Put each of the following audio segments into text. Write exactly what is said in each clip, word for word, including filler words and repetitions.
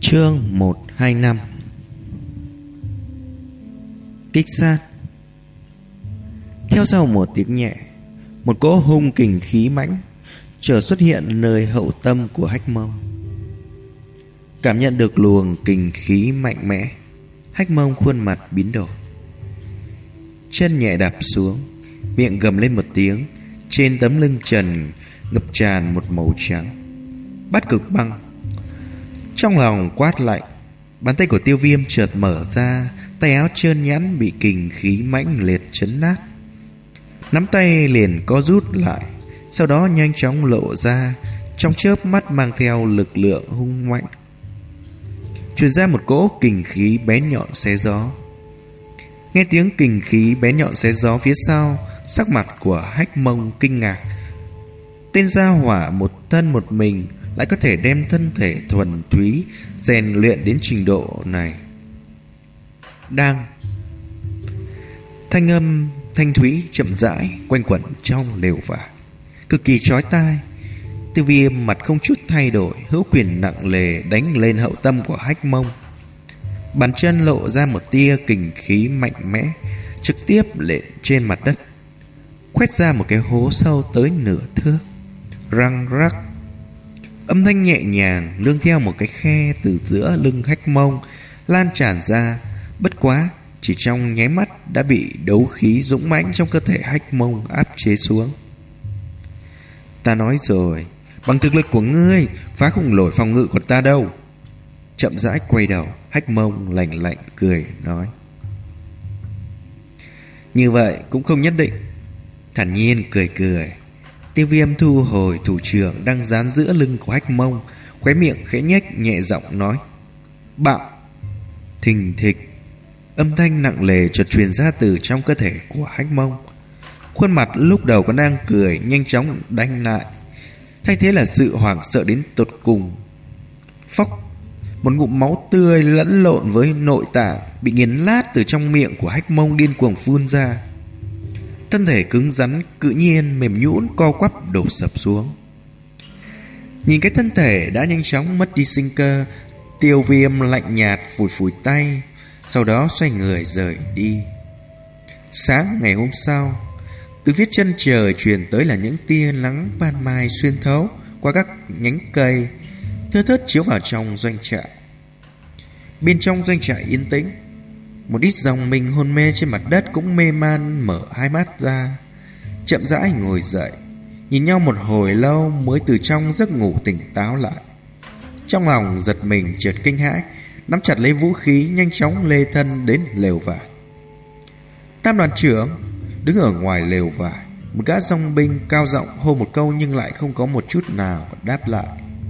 Chương một hai năm. Kích sát. Theo sau một tiếng nhẹ, một cỗ hung kình khí mãnh chợt xuất hiện nơi hậu tâm của Hách Mông. Cảm nhận được luồng kình khí mạnh mẽ, Hách Mông khuôn mặt biến đổi, chân nhẹ đạp xuống, miệng gầm lên một tiếng. Trên tấm lưng trần ngập tràn một màu trắng, bát cực băng. Trong lòng quát lạnh, bàn tay của Tiêu Viêm chợt mở ra, tay áo trơn nhẵn bị kình khí mãnh liệt chấn nát. Nắm tay liền co rút lại, sau đó nhanh chóng lộ ra, trong chớp mắt mang theo lực lượng hung mạnh, truyền ra một cỗ kình khí bén nhọn xé gió. Nghe tiếng kình khí bén nhọn xé gió phía sau, sắc mặt của Hách Mông kinh ngạc. Tên gia hỏa một thân một mình lại có thể đem thân thể thuần túy rèn luyện đến trình độ này. Đang thanh âm thanh thúy chậm rãi quanh quẩn trong lều vải, cực kỳ chói tai. Tiêu Viêm mặt không chút thay đổi, hữu quyền nặng nề đánh lên hậu tâm của Hách Mông. Bàn chân lộ ra một tia kình khí mạnh mẽ, trực tiếp lên trên mặt đất, khoét ra một cái hố sâu tới nửa thước. Răng rắc, âm thanh nhẹ nhàng nương theo một cái khe từ giữa lưng Hách Mông lan tràn ra. Bất quá chỉ trong nháy mắt đã bị đấu khí dũng mãnh trong cơ thể Hách Mông áp chế xuống. Ta nói rồi, bằng thực lực của ngươi phá không nổi phòng ngự của ta đâu. Chậm rãi quay đầu, Hách Mông lạnh lạnh cười nói, như vậy cũng không nhất định. Thản nhiên cười cười, Tiêu Viêm thu hồi thủ trưởng đang dán giữa lưng của Hách Mông, khóe miệng khẽ nhếch nhẹ giọng nói, bạo. Thình thịch, âm thanh nặng nề chợt truyền ra từ trong cơ thể của Hách Mông. Khuôn mặt lúc đầu còn đang cười nhanh chóng đanh lại, thay thế là sự hoảng sợ đến tột cùng. Phốc, một ngụm máu tươi lẫn lộn với nội tạng bị nghiền nát từ trong miệng của Hách Mông điên cuồng phun ra. Thân thể cứng rắn tự nhiên mềm nhũn co quắp đổ sập xuống. Nhìn cái thân thể đã nhanh chóng mất đi sinh cơ, Tiêu Viêm lạnh nhạt phủi phủi tay, sau đó xoay người rời đi. Sáng ngày hôm sau, từ phía chân trời truyền tới là những tia nắng ban mai xuyên thấu qua các nhánh cây, thưa thớt chiếu vào trong doanh trại. Bên trong doanh trại yên tĩnh, một ít dòng mình hôn mê trên mặt đất cũng mê man mở hai mắt ra, chậm rãi ngồi dậy, nhìn nhau một hồi lâu mới từ trong giấc ngủ tỉnh táo lại. Trong lòng giật mình chợt kinh hãi, nắm chặt lấy vũ khí nhanh chóng lê thân đến lều vải. Tam đoàn trưởng đứng ở ngoài lều vải, một gã dòng binh cao giọng hô một câu nhưng lại không có một chút nào đáp lại.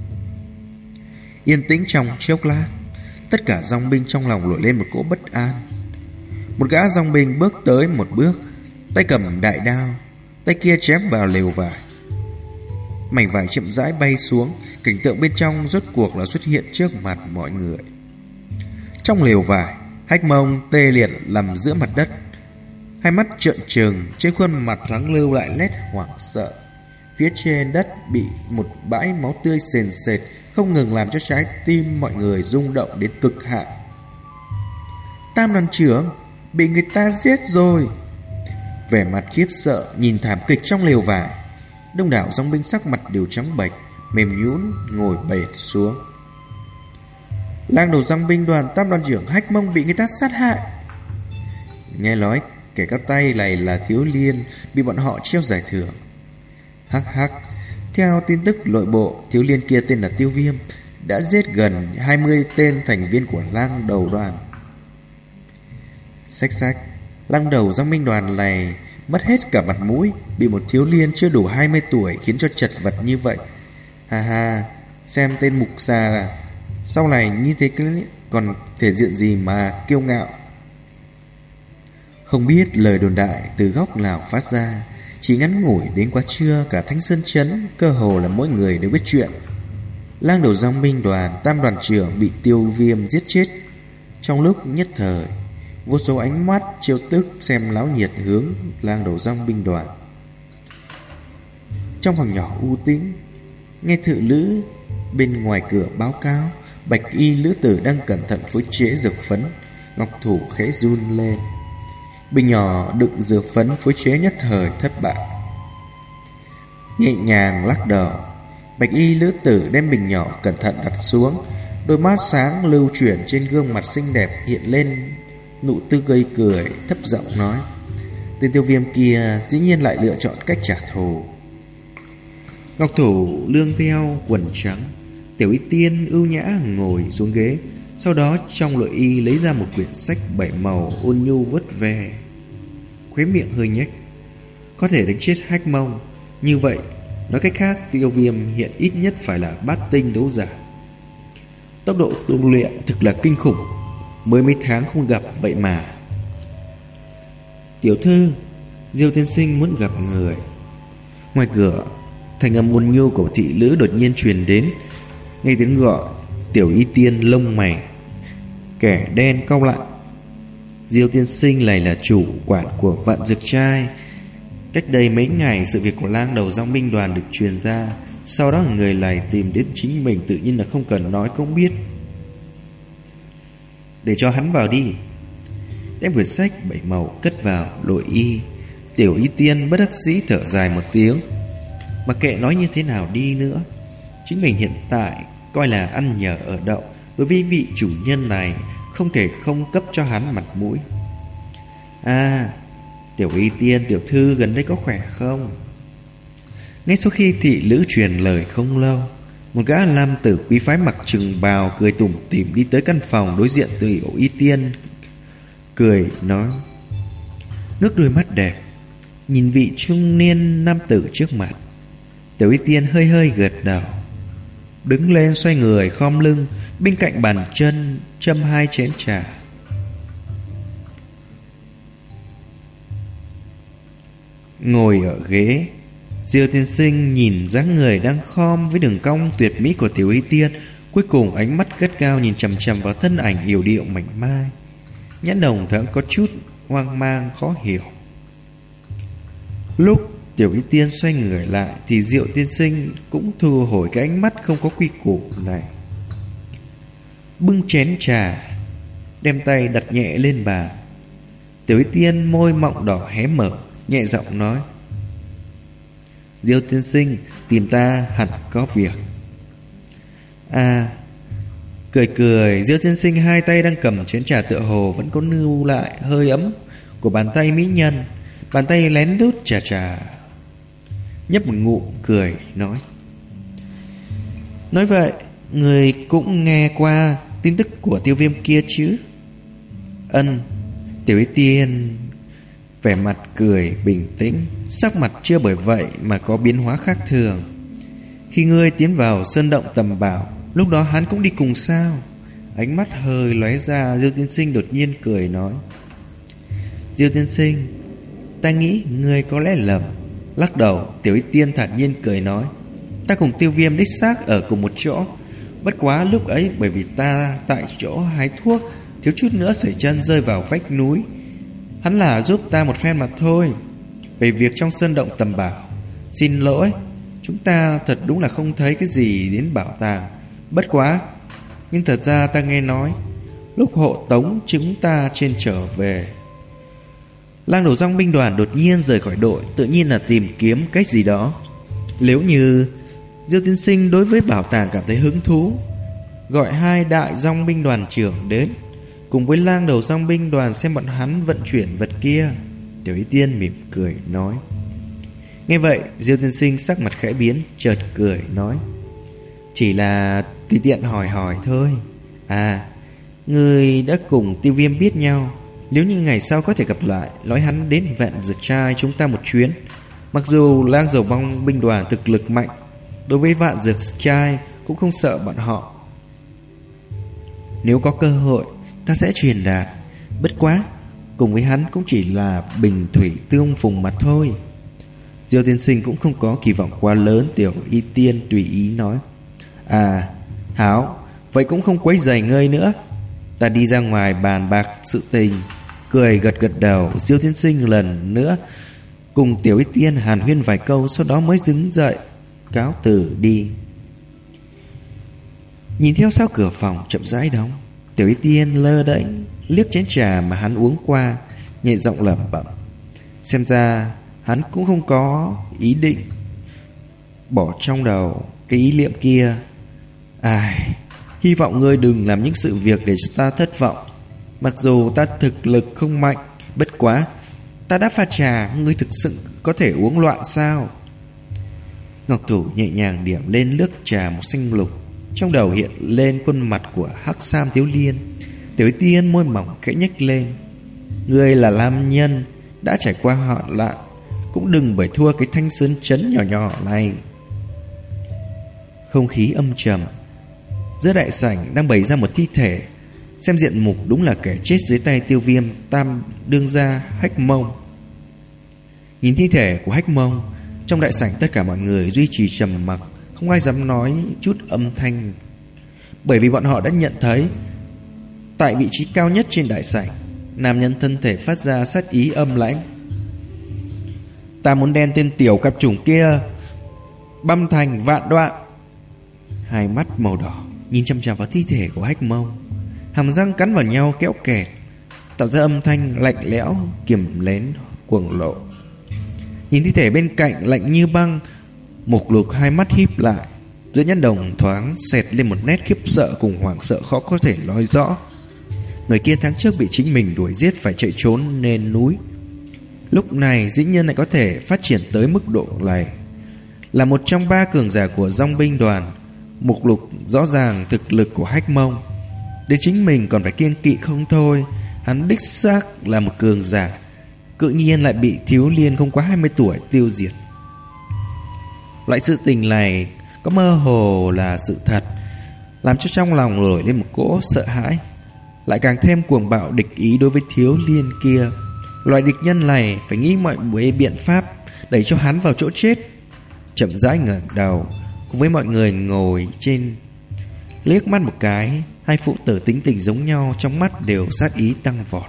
Yên tĩnh trong chốc lát, tất cả dòng binh trong lòng nổi lên một cỗ bất an. Một gã dòng binh bước tới một bước, tay cầm đại đao, tay kia chém vào lều vải. Mảnh vải chậm rãi bay xuống, cảnh tượng bên trong rốt cuộc là xuất hiện trước mặt mọi người. Trong lều vải, Hách Mông tê liệt nằm giữa mặt đất, hai mắt trợn trừng, trên khuôn mặt hắn lưu lại nét hoảng sợ. Phía trên đất bị một bãi máu tươi sền sệt, không ngừng làm cho trái tim mọi người rung động đến cực hạn. Tam đoàn trưởng bị người ta giết rồi. Vẻ mặt khiếp sợ nhìn thảm kịch trong lều vải, đông đảo dòng binh sắc mặt đều trắng bệch, mềm nhũn ngồi bệt xuống. Lang đầu dòng binh đoàn Tam đoàn trưởng Hách Mông bị người ta sát hại. Nghe nói kẻ cắp tay này là Thiếu Liên, bị bọn họ treo giải thưởng. Hắc hắc, theo tin tức nội bộ, Thiếu Liên kia tên là Tiêu Viêm, đã giết gần hai mươi tên thành viên của lang đầu đoàn. Xách xách, lang đầu dòng binh đoàn này mất hết cả mặt mũi, bị một thiếu liên chưa đủ hai mươi tuổi khiến cho chật vật như vậy. Ha ha, xem tên mục xà sau này như thế còn thể diện gì mà kiêu ngạo. Không biết lời đồn đại từ góc nào phát ra, chỉ ngắn ngủi đến quá trưa, cả Thanh Sơn Trấn cơ hồ là mỗi người đều biết chuyện. Lang đầu dòng binh đoàn Tam đoàn trưởng bị Tiêu Viêm giết chết. Trong lúc nhất thời, vô số ánh mắt trêu tức xem náo nhiệt hướng lang đầu dòng binh đoàn. Trong phòng nhỏ u tĩnh, nghe thự lữ bên ngoài cửa báo cáo bạch y lữ tử đang cẩn thận phối chế dược phấn, ngọc thủ khẽ run lên. Bình nhỏ đựng dược phấn phối chế nhất thời thất bại. Nhẹ nhàng lắc đầu, bạch y lữ tử đem bình nhỏ cẩn thận đặt xuống. Đôi mắt sáng lưu chuyển trên gương mặt xinh đẹp hiện lên nụ tươi gây cười, thấp giọng nói: tên Tiêu Viêm kia dĩ nhiên lại lựa chọn cách trả thù. Ngọc thủ lương theo quần trắng, Tiểu Y Tiên ưu nhã ngồi xuống ghế. Sau đó trong nội y lấy ra một quyển sách bảy màu ôn nhu vớt ve, khóe miệng hơi nhếch. Có thể đánh chết Hách Mông, như vậy nói cách khác Tiêu Viêm hiện ít nhất phải là bát tinh đấu giả. Tốc độ tu luyện thực là kinh khủng, mới mấy tháng không gặp vậy mà. Tiểu thư, Diêu tiên sinh muốn gặp người. Ngoài cửa, thành âm ôn nhu của thị nữ đột nhiên truyền đến. Nghe tiếng gọi, Tiểu Y Tiên lông mày kẻ đen cau lại. Diêu tiên sinh này là chủ quản của Vạn Dược Trai. Cách đây mấy ngày, sự việc của lang đầu dòng binh đoàn được truyền ra. Sau đó người này tìm đến chính mình, tự nhiên là không cần nói cũng biết. Để cho hắn vào đi. Đem quyển sách bảy màu cất vào nội y. Tiểu Y Tiên bất đắc dĩ thở dài một tiếng. Mặc kệ nói như thế nào đi nữa, chính mình hiện tại coi là ăn nhờ ở đậu. Đối với vị chủ nhân này, không thể không cấp cho hắn mặt mũi. À, Tiểu Y Tiên tiểu thư gần đây có khỏe không? Ngay sau khi thị nữ truyền lời không lâu, một gã nam tử quý phái mặc trường bào cười tủm tỉm đi tới căn phòng đối diện Tiểu Y Tiên, cười nói, ngước đôi mắt đẹp nhìn vị trung niên nam tử trước mặt. Tiểu Y Tiên hơi hơi gật đầu, đứng lên xoay người khom lưng, bên cạnh bàn chân châm hai chén trà. Ngồi ở ghế, Diêu tiên sinh nhìn dáng người đang khom với đường cong tuyệt mỹ của Tiểu Y Tiên, cuối cùng ánh mắt gắt cao nhìn chằm chằm vào thân ảnh yểu điệu mảnh mai. Nhãn đồng thoáng có chút hoang mang khó hiểu. Lúc Tiểu Y Tiên xoay người lại thì Diệu tiên sinh cũng thu hồi cái ánh mắt không có quy củ này, bưng chén trà, đem tay đặt nhẹ lên bàn. Tiểu Y Tiên môi mọng đỏ hé mở, nhẹ giọng nói, Diêu tiên sinh tìm ta hẳn có việc. À, cười cười, Diêu tiên sinh hai tay đang cầm chén trà tựa hồ vẫn có lưu lại hơi ấm của bàn tay mỹ nhân. Bàn tay lén đút trà trà, nhấp một ngụm cười nói, nói vậy người cũng nghe qua tin tức của Tiêu Viêm kia chứ? Ân. Tiểu Y Tiên vẻ mặt cười bình tĩnh, sắc mặt chưa bởi vậy mà có biến hóa khác thường. Khi ngươi tiến vào sơn động tầm bảo, lúc đó hắn cũng đi cùng sao? Ánh mắt hơi lóe ra, Diêu tiên sinh đột nhiên cười nói, Diêu tiên sinh, ta nghĩ ngươi có lẽ lầm. Lắc đầu, Tiểu Y Tiên thản nhiên cười nói, ta cùng Tiêu Viêm đích xác ở cùng một chỗ, bất quá lúc ấy bởi vì ta tại chỗ hái thuốc, thiếu chút nữa sẩy chân rơi vào vách núi. Hắn là giúp ta một phen mà thôi. Về việc trong sơn động tầm bảo, xin lỗi, chúng ta thật đúng là không thấy cái gì đến bảo tàng. Bất quá, nhưng thật ra ta nghe nói lúc hộ tống chúng ta trên trở về, lang đầu dòng binh đoàn đột nhiên rời khỏi đội, tự nhiên là tìm kiếm cái gì đó. Nếu như Diêu tiên sinh đối với bảo tàng cảm thấy hứng thú, gọi hai đại dòng binh đoàn trưởng đến, cùng với lang đầu dòng binh đoàn xem bọn hắn vận chuyển vật kia. Tiểu Y Tiên mỉm cười nói. Nghe vậy, Diêu tiên sinh sắc mặt khẽ biến, chợt cười nói, chỉ là tùy tiện hỏi hỏi thôi. À, người đã cùng Tiêu Viêm biết nhau, nếu như ngày sau có thể gặp lại, nói hắn đến Vạn Dược Trai chúng ta một chuyến. Mặc dù lang dầu bong binh đoàn thực lực mạnh, đối với Vạn Dược Trai cũng không sợ bọn họ. Nếu có cơ hội, ta sẽ truyền đạt. Bất quá, cùng với hắn cũng chỉ là bình thủy tương phùng mà thôi. Diêu tiên sinh cũng không có kỳ vọng quá lớn. Tiểu Y Tiên tùy ý nói, à, hảo, vậy cũng không quấy rầy ngươi nữa, ta đi ra ngoài bàn bạc sự tình. Cười gật gật đầu, Diêu tiên sinh lần nữa cùng Tiểu Y Tiên hàn huyên vài câu, sau đó mới đứng dậy cáo từ đi. Nhìn theo sau cửa phòng chậm rãi đóng, Tiểu Y Tiên lơ đễnh liếc chén trà mà hắn uống qua, nhẹ giọng lẩm bẩm. Xem ra hắn cũng không có ý định bỏ trong đầu cái ý niệm kia. Ai, hy vọng ngươi đừng làm những sự việc để cho ta thất vọng. Mặc dù ta thực lực không mạnh, bất quá ta đã pha trà, ngươi thực sự có thể uống loạn sao? Ngọc thủ nhẹ nhàng điểm lên nước trà màu xanh lục, trong đầu hiện lên khuôn mặt của Hắc Sam Thiếu Liên. Tiểu Y Tiên môi mỏng khẽ nhếch lên. Ngươi là nam nhân đã trải qua hoạn nạn, cũng đừng bởi thua cái thanh sơn chấn nhỏ nhỏ này. Không khí âm trầm. Giữa đại sảnh đang bày ra một thi thể, xem diện mục đúng là kẻ chết dưới tay Tiêu Viêm tam đương gia Hách Mông. Nhìn thi thể của Hách Mông, trong đại sảnh tất cả mọi người duy trì trầm mặc, không ai dám nói chút âm thanh, bởi vì bọn họ đã nhận thấy tại vị trí cao nhất trên đại sảnh, nam nhân thân thể phát ra sát ý âm lãnh. Ta muốn đen tên tiểu cặp chủng kia băm thành vạn đoạn. Hai mắt màu đỏ nhìn chăm chăm vào thi thể của Hách Mông, hàm răng cắn vào nhau kéo kẹt, tạo ra âm thanh lạnh lẽo kiềm lén cuồng lộ. Nhìn thi thể bên cạnh lạnh như băng, Mục Lục hai mắt híp lại, giữa nhãn đồng thoáng xẹt lên một nét khiếp sợ cùng hoảng sợ khó có thể nói rõ. Người kia tháng trước bị chính mình đuổi giết phải chạy trốn lên núi, lúc này dĩ nhiên lại có thể phát triển tới mức độ này. Là một trong ba cường giả của dòng binh đoàn, Mục Lục rõ ràng thực lực của Hách Mông, để chính mình còn phải kiêng kỵ không thôi. Hắn đích xác là một cường giả, tự nhiên lại bị Thiếu Liên không quá hai mươi tuổi tiêu diệt. Loại sự tình này có mơ hồ là sự thật, làm cho trong lòng nổi lên một cỗ sợ hãi, lại càng thêm cuồng bạo địch ý đối với Thiếu Liên kia. Loại địch nhân này phải nghĩ mọi biện pháp đẩy cho hắn vào chỗ chết. Chậm rãi ngẩng đầu, cùng với mọi người ngồi trên, liếc mắt một cái, hai phụ tử tính tình giống nhau, trong mắt đều sát ý tăng vọt.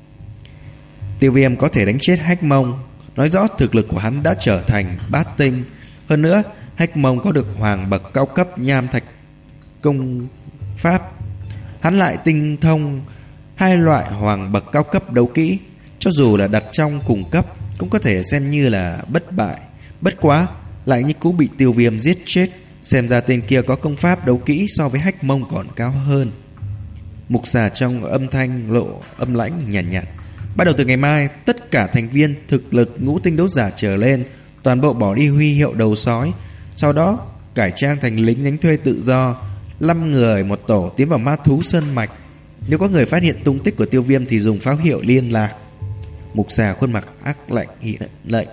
Tiêu Viêm có thể đánh chết Hách Mông, nói rõ thực lực của hắn đã trở thành bát tinh. Hơn nữa, Hách Mông có được hoàng bậc cao cấp nham thạch công pháp, hắn lại tinh thông hai loại hoàng bậc cao cấp đấu kỹ, cho dù là đặt trong cùng cấp cũng có thể xem như là bất bại. Bất quá lại như cũ bị Tiêu Viêm giết chết, xem ra tên kia có công pháp đấu kỹ so với Hách Mông còn cao hơn. Mục Xà trong âm thanh lộ âm lãnh nhàn nhạt, nhạt. Bắt đầu từ ngày mai, tất cả thành viên thực lực ngũ tinh đấu giả trở lên toàn bộ bỏ đi huy hiệu đầu sói, sau đó cải trang thành lính đánh thuê tự do, năm người một tổ tiến vào ma thú sơn mạch. Nếu có người phát hiện tung tích của Tiêu Viêm thì dùng pháo hiệu liên lạc. Mục Xà khuôn mặt ác lạnh hiện lệnh.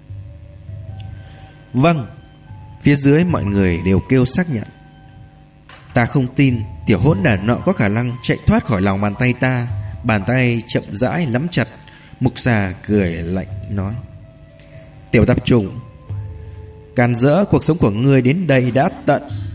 Vâng. Phía dưới mọi người đều kêu xác nhận. Ta không tin tiểu hỗn đản nọ có khả năng chạy thoát khỏi lòng bàn tay ta. Bàn tay chậm rãi nắm chặt. Mục Xà cười lạnh nói, tiểu tạp chủng, càn rỡ cuộc sống của ngươi đến đây đã tận.